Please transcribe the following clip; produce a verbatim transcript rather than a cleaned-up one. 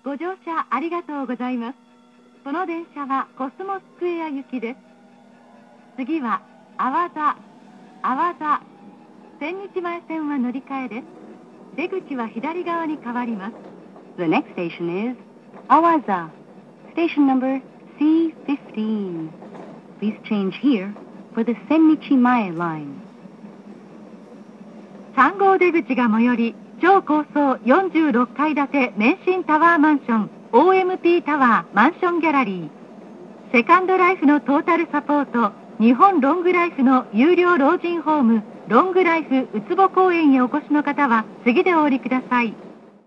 ご乗車ありがとうございます。この電車はコスモスクエア行きです。次は阿波座、阿波座、千日前線は乗り換えです。出口は左側に変わります。 The next station is Awaza, station number C fifteen. Please change here for the Sennichimae line. さん号出口が最寄り、超高層よんじゅうろっかい建て免震タワーマンション オーエムピー タワーマンションギャラリー。セカンドライフのトータルサポート、日本ロングライフの有料老人ホームロングライフうつぼ公園へお越しの方は次でお降りください。